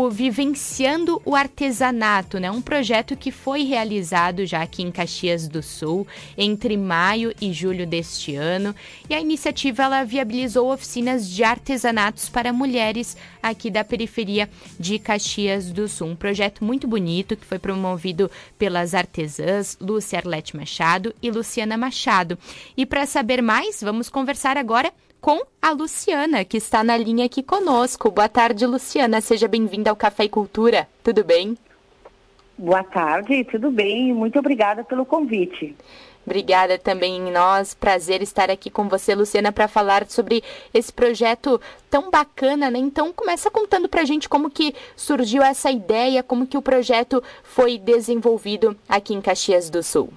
o Vivenciando o Artesanato, né? Um projeto que foi realizado já aqui em Caxias do Sul entre maio e julho deste ano. E a iniciativa ela viabilizou oficinas de artesanatos para mulheres aqui da periferia de Caxias do Sul. Um projeto muito bonito que foi promovido pelas artesãs Lúcia Arlete Machado e Luciana Machado. E para saber mais, vamos conversar agora com a Luciana, que está na linha aqui conosco. Boa tarde, Luciana. Seja bem-vinda ao Café e Cultura. Tudo bem? Boa tarde, tudo bem. Muito obrigada pelo convite. Obrigada também em nós. Prazer estar aqui com você, Luciana, para falar sobre esse projeto tão bacana, né? Então, começa contando pra gente como que surgiu essa ideia, como que o projeto foi desenvolvido aqui em Caxias do Sul.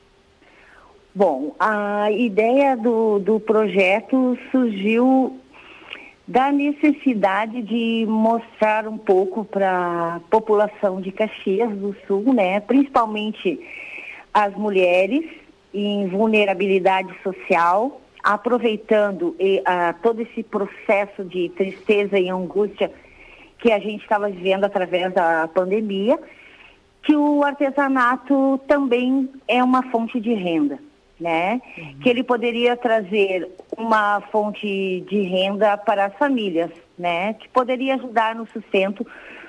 Bom, a ideia do projeto surgiu da necessidade de mostrar um pouco para a população de Caxias do Sul, né, principalmente as mulheres em vulnerabilidade social, aproveitando todo esse processo de tristeza e angústia que a gente estava vivendo através da pandemia, que o artesanato também é uma fonte de renda, né? Que ele poderia trazer uma fonte de renda para as famílias, né? Que poderia ajudar no sustento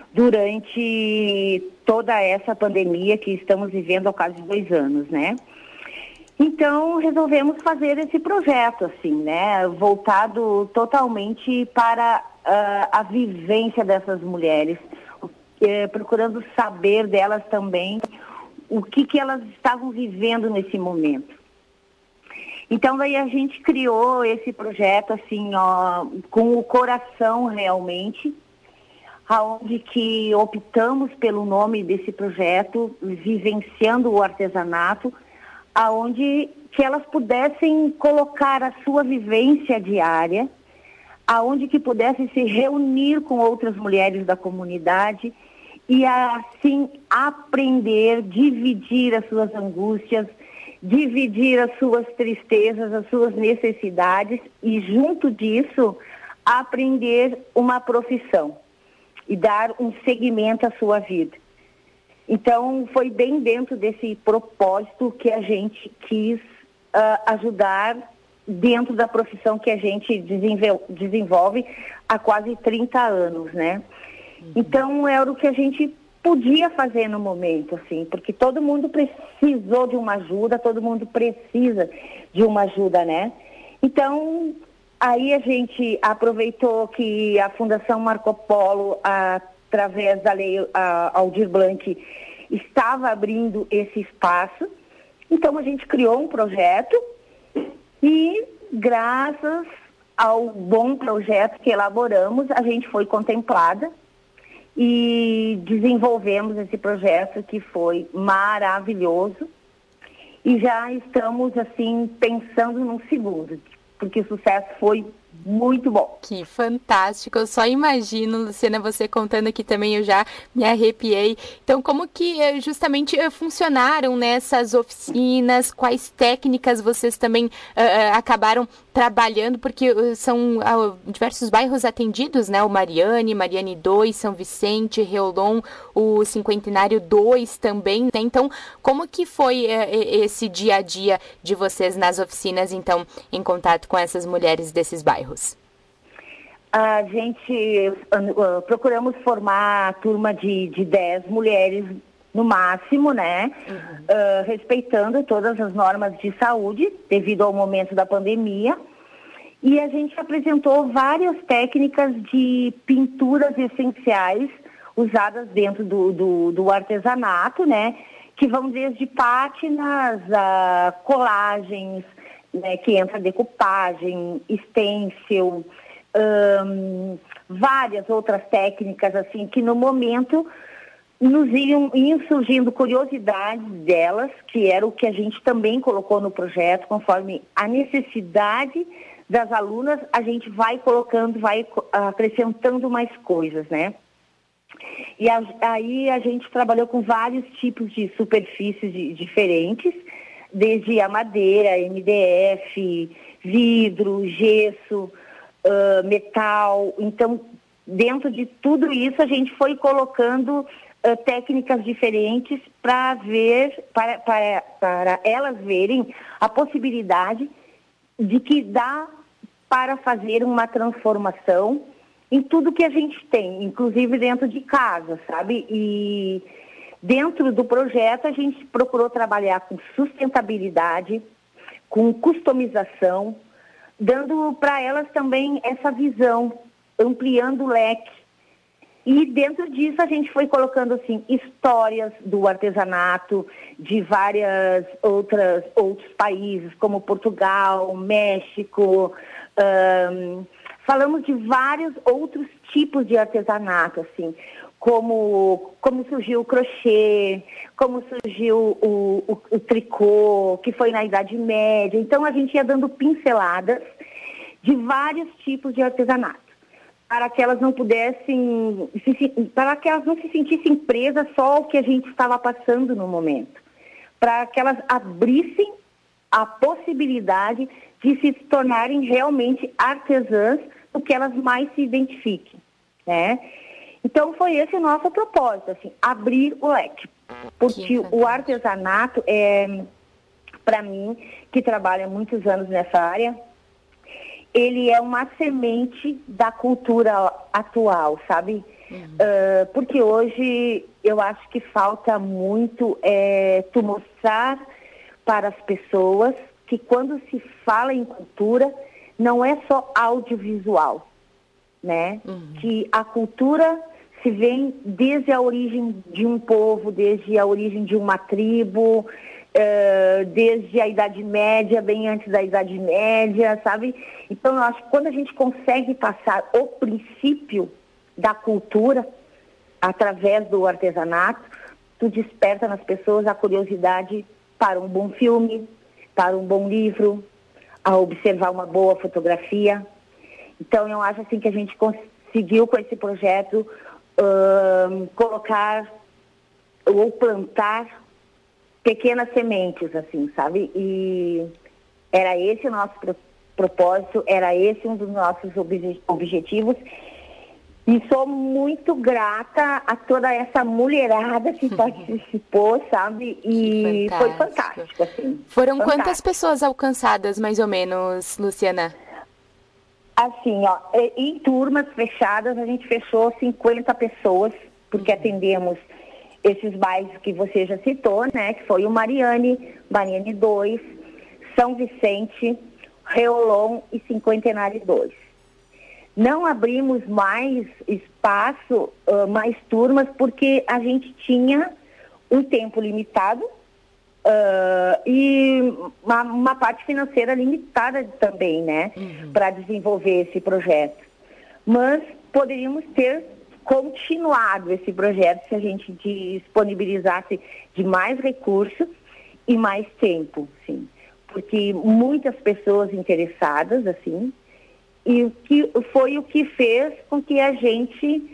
durante toda essa pandemia que estamos vivendo há quase 2 anos, né? Então, resolvemos fazer esse projeto, assim, né? Voltado totalmente para a vivência dessas mulheres, procurando saber delas também o que elas estavam vivendo nesse momento. Então, daí a gente criou esse projeto, assim, ó, com o coração realmente, aonde que optamos pelo nome desse projeto, Vivenciando o Artesanato, aonde que elas pudessem colocar a sua vivência diária, aonde que pudessem se reunir com outras mulheres da comunidade e, assim, aprender, dividir as suas angústias, dividir as suas tristezas, as suas necessidades e, junto disso, aprender uma profissão e dar um segmento à sua vida. Então, foi bem dentro desse propósito que a gente quis ajudar dentro da profissão que a gente desenvolve há quase 30 anos, né? Então, era o que a gente podia fazer no momento, assim, porque todo mundo precisou de uma ajuda, todo mundo precisa de uma ajuda, né? Então, aí a gente aproveitou que a Fundação Marco Polo, através da Lei Aldir Blanc, estava abrindo esse espaço. Então, a gente criou um projeto e, graças ao bom projeto que elaboramos, a gente foi contemplada e desenvolvemos esse projeto que foi maravilhoso e já estamos, assim, pensando num segundo, porque o sucesso foi muito bom. Que fantástico, eu só imagino, Luciana, você contando aqui também, eu já me arrepiei. Então, como que justamente funcionaram nessas oficinas, quais técnicas vocês também acabaram trabalhando, porque são diversos bairros atendidos, né? O Mariane 2, São Vicente, Reolon, o Cinquentenário 2 também, né? Então, como que foi esse dia a dia de vocês nas oficinas, então, em contato com essas mulheres desses bairros? A gente procuramos formar a turma de 10 mulheres no máximo, né? Respeitando todas as normas de saúde devido ao momento da pandemia. E a gente apresentou várias técnicas de pinturas essenciais usadas dentro do artesanato, né? Que vão desde pátinas, colagens, né? Que entra decupagem, stencil, várias outras técnicas, assim, que no momento nos iam surgindo curiosidades delas, que era o que a gente também colocou no projeto, conforme a necessidade das alunas, a gente vai colocando, vai acrescentando mais coisas, né? E aí a gente trabalhou com vários tipos de superfícies diferentes, desde a madeira, MDF, vidro, gesso, metal. Então, dentro de tudo isso, a gente foi colocando técnicas diferentes para elas verem a possibilidade de que dá para fazer uma transformação em tudo que a gente tem, inclusive dentro de casa, sabe? E dentro do projeto a gente procurou trabalhar com sustentabilidade, com customização, dando para elas também essa visão, ampliando o leque. E dentro disso a gente foi colocando assim histórias do artesanato de várias outros países, como Portugal, México. Falamos de vários outros tipos de artesanato, assim, como surgiu o crochê, como surgiu o tricô, que foi na Idade Média. Então a gente ia dando pinceladas de vários tipos de artesanato, para que elas não pudessem, para que elas não se sentissem presas só ao que a gente estava passando no momento, para que elas abrissem a possibilidade de se tornarem realmente artesãs do que elas mais se identifiquem, né? Então foi esse o nosso propósito, assim, abrir o leque, porque o artesanato para mim, que trabalho há muitos anos nessa área, ele é uma semente da cultura atual, sabe? Porque hoje eu acho que falta muito tu mostrar para as pessoas que quando se fala em cultura, não é só audiovisual, né? Que a cultura se vem desde a origem de um povo, desde a origem de uma tribo, desde a Idade Média, bem antes da Idade Média, sabe? Então, eu acho que quando a gente consegue passar o princípio da cultura através do artesanato, tu desperta nas pessoas a curiosidade para um bom filme, para um bom livro, a observar uma boa fotografia. Então, eu acho assim que a gente conseguiu com esse projeto colocar ou plantar pequenas sementes, assim, sabe? E era esse o nosso propósito, era esse um dos nossos objetivos. E sou muito grata a toda essa mulherada que participou, sabe? E foi fantástico, assim. Foram quantas pessoas alcançadas, mais ou menos, Luciana? Assim, ó, em turmas fechadas, a gente fechou 50 pessoas, porque atendemos esses bairros que você já citou, né? Que foi o Mariane 2, São Vicente, Reolon e Cinquentenário 2. Não abrimos mais espaço, mais turmas, porque a gente tinha um tempo limitado e uma parte financeira limitada também, né? Para desenvolver esse projeto. Mas poderíamos ter continuado esse projeto se a gente disponibilizasse de mais recursos e mais tempo, sim. Porque muitas pessoas interessadas, assim, e o que foi o que fez com que a gente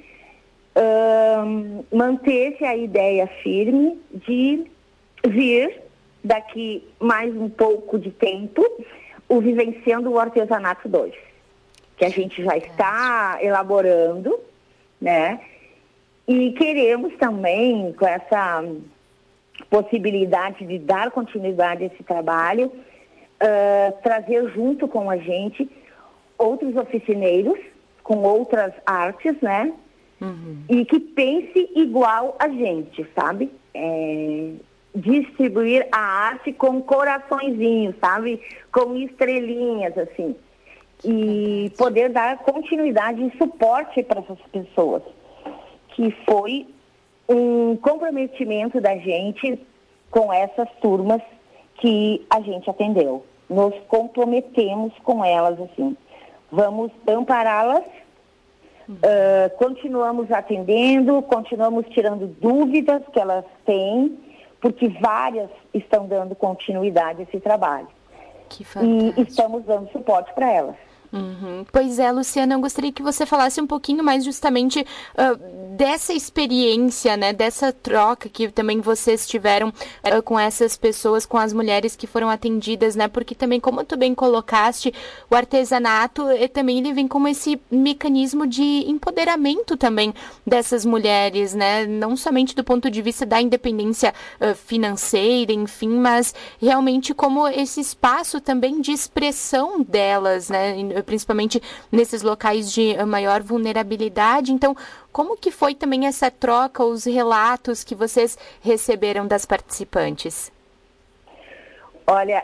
mantesse a ideia firme de vir daqui mais um pouco de tempo o Vivenciando o Artesanato 2, que a gente já está elaborando, né? E queremos também, com essa possibilidade de dar continuidade a esse trabalho, trazer junto com a gente outros oficineiros com outras artes, né? E que pense igual a gente, sabe? Distribuir a arte com coraçõezinhos, sabe? Com estrelinhas, assim. E poder dar continuidade e suporte para essas pessoas. Que foi um comprometimento da gente com essas turmas que a gente atendeu. Nos comprometemos com elas, assim. Vamos ampará-las, continuamos atendendo, continuamos tirando dúvidas que elas têm, porque várias estão dando continuidade a esse trabalho. Que fantástico. E estamos dando suporte para elas. Uhum. Pois é, Luciana, eu gostaria que você falasse um pouquinho mais justamente dessa experiência, né, dessa troca que também vocês tiveram com essas pessoas, com as mulheres que foram atendidas, né, porque também, como tu bem colocaste, o artesanato também ele vem como esse mecanismo de empoderamento também dessas mulheres, né, não somente do ponto de vista da independência financeira, enfim, mas realmente como esse espaço também de expressão delas, né, principalmente nesses locais de maior vulnerabilidade. Então, como que foi também essa troca, os relatos que vocês receberam das participantes? Olha,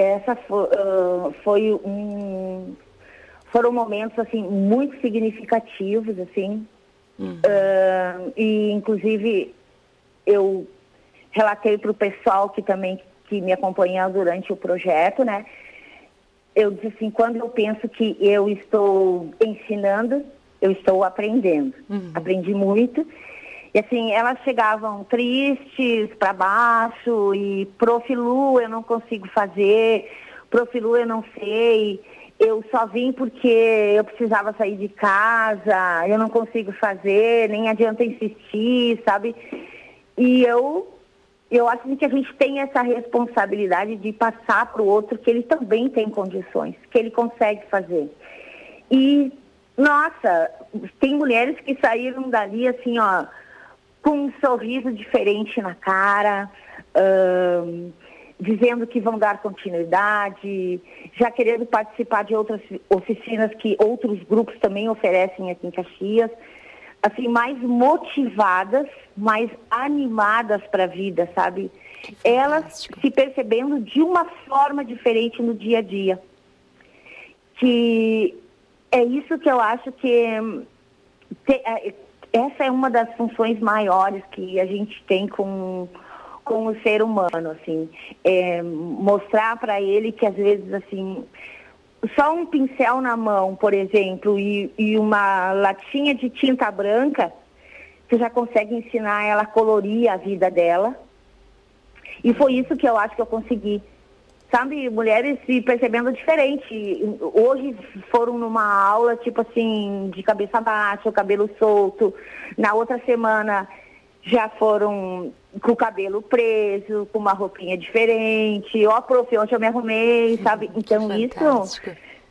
foram momentos assim muito significativos, assim, e inclusive eu relatei para o pessoal que me acompanhou durante o projeto, né? Eu disse assim, quando eu penso que eu estou ensinando, eu estou aprendendo. Aprendi muito. E assim, elas chegavam tristes, para baixo, e Profilu eu não consigo fazer, Profilu eu não sei, eu só vim porque eu precisava sair de casa, eu não consigo fazer, nem adianta insistir, sabe? E eu acho que a gente tem essa responsabilidade de passar para o outro que ele também tem condições, que ele consegue fazer. E, nossa, tem mulheres que saíram dali assim, ó, com um sorriso diferente na cara, dizendo que vão dar continuidade, já querendo participar de outras oficinas que outros grupos também oferecem aqui em Caxias, assim, mais motivadas, mais animadas para a vida, sabe? Elas se percebendo de uma forma diferente no dia a dia. Que é isso que eu acho que essa é uma das funções maiores que a gente tem com o ser humano, assim. Mostrar para ele que às vezes, assim, só um pincel na mão, por exemplo, e uma latinha de tinta branca, você já consegue ensinar ela a colorir a vida dela. E foi isso que eu acho que eu consegui. Sabe, mulheres se percebendo diferente. Hoje foram numa aula, tipo assim, de cabeça baixa, o cabelo solto. Na outra semana já foram com o cabelo preso, com uma roupinha diferente. Ó, prof, ontem eu me arrumei, sabe? Então isso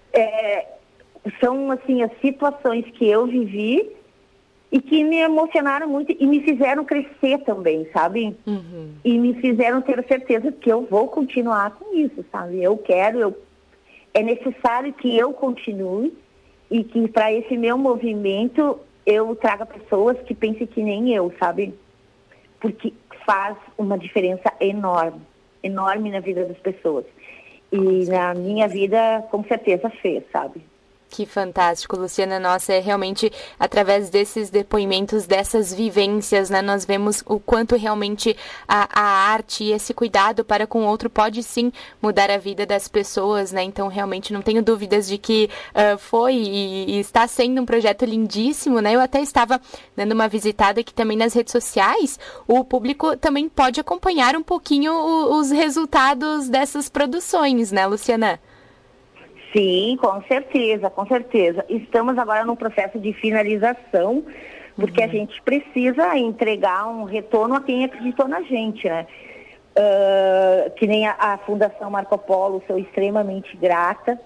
são, assim, as situações que eu vivi e que me emocionaram muito e me fizeram crescer também, sabe? E me fizeram ter certeza que eu vou continuar com isso, sabe? É necessário que eu continue e que para esse meu movimento eu traga pessoas que pensem que nem eu, sabe? Porque faz uma diferença enorme, enorme na vida das pessoas. E na minha vida, com certeza, fez, sabe? Que fantástico, Luciana. Nossa, é realmente através desses depoimentos, dessas vivências, né, nós vemos o quanto realmente a arte e esse cuidado para com o outro pode sim mudar a vida das pessoas, né? Então, realmente não tenho dúvidas de que foi e está sendo um projeto lindíssimo, né? Eu até estava dando uma visitada aqui também nas redes sociais. O público também pode acompanhar um pouquinho os resultados dessas produções, né, Luciana? Sim, com certeza, com certeza. Estamos agora num processo de finalização, porque a gente precisa entregar um retorno a quem acreditou na gente, né? Que nem a Fundação Marco Polo, sou extremamente grata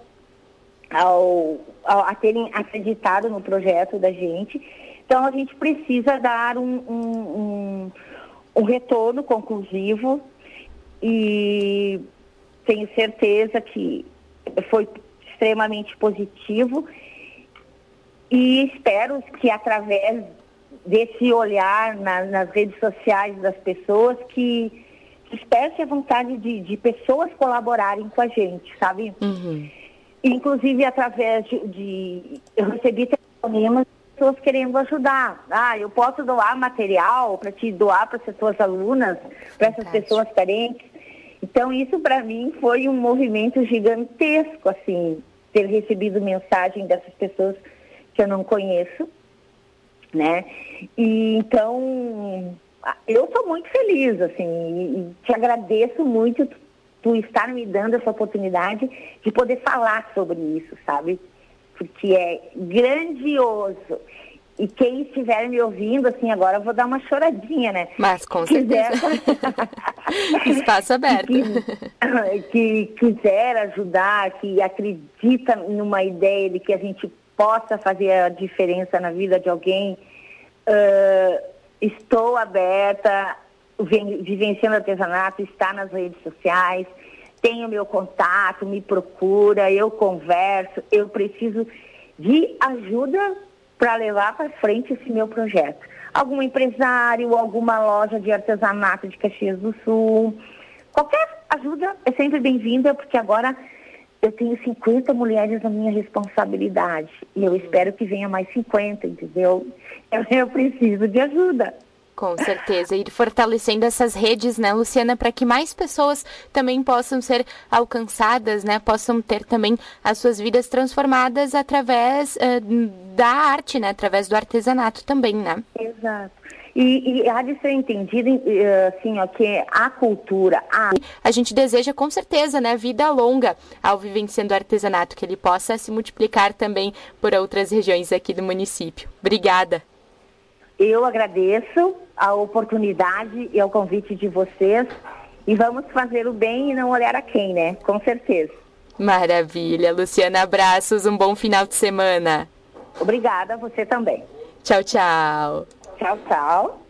a terem acreditado no projeto da gente. Então, a gente precisa dar um retorno conclusivo e tenho certeza que foi extremamente positivo e espero que através desse olhar nas redes sociais das pessoas que espere a vontade de pessoas colaborarem com a gente, sabe? Inclusive através eu recebi telefonemas de pessoas querendo ajudar. Eu posso doar material para te doar para as suas alunas, para essas pessoas carentes. Então, isso para mim foi um movimento gigantesco, assim, ter recebido mensagem dessas pessoas que eu não conheço, né? E então, eu estou muito feliz, assim, e te agradeço muito tu estar me dando essa oportunidade de poder falar sobre isso, sabe? porque é grandioso. E quem estiver me ouvindo, assim, agora eu vou dar uma choradinha, né? Mas com certeza. Espaço aberto. Que quiser ajudar, que acredita numa ideia de que a gente possa fazer a diferença na vida de alguém, estou aberta, Vivenciando Artesanato está nas redes sociais, tem o meu contato, me procura, eu converso, eu preciso de ajuda para levar para frente esse meu projeto. Algum empresário, alguma loja de artesanato de Caxias do Sul, qualquer ajuda é sempre bem-vinda, porque agora eu tenho 50 mulheres na minha responsabilidade e eu espero que venha mais 50, entendeu? Eu preciso de ajuda. Com certeza, e fortalecendo essas redes, né, Luciana, para que mais pessoas também possam ser alcançadas, né, possam ter também as suas vidas transformadas através da arte, né, através do artesanato também, né? Exato. E há de ser entendido, assim, ó, que a cultura... A gente deseja, com certeza, né, vida longa ao Vivenciando Artesanato, que ele possa se multiplicar também por outras regiões aqui do município. Obrigada. Eu agradeço a oportunidade e ao convite de vocês e vamos fazer o bem e não olhar a quem, né? Com certeza. Maravilha. Luciana, abraços, um bom final de semana. Obrigada, você também. Tchau, tchau. Tchau, tchau.